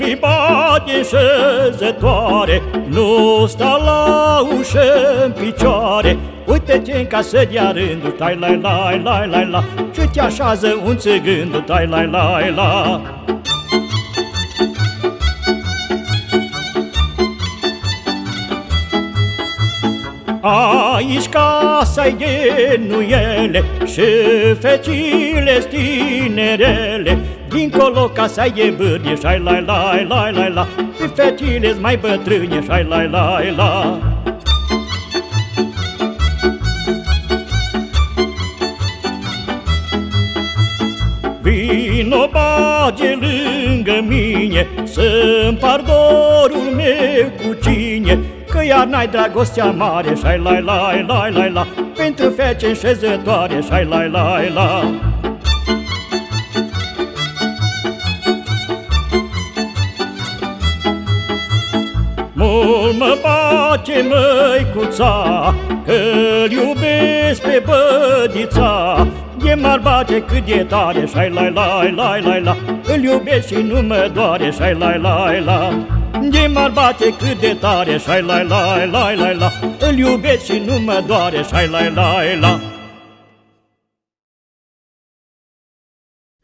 Îi bate în șezătoare, nu sta la ușă în picioare. Uite-te în casă de-a rândul, tai lai lai lai lai la, și te așează un țigândul, tai lai lai la. Aici casa-i de nuiele și fecile stinerele, dincolo casa-i de bârnie, și-ai lai lai lai lai la, și fetile-s mai bătrâne, și-ai lai lai la. Vino bage lângă mine, să-mi par dorul meu cu cine, că iar n-ai dragostea mare, și-ai lai lai lai lai la, pentru fece înșezătoare, și-ai lai lai la. Mult mă bate măicuța, că-l iubesc pe bădița, de m-ar bate cât de tare, și-ai lai lai lai lai la, îl iubesc și nu mă doare, și-ai lai lai la. De m-ar bate cât de tare, și-ai lai lai lai lai la, îl iubesc și nu mă doare, și-ai lai lai la.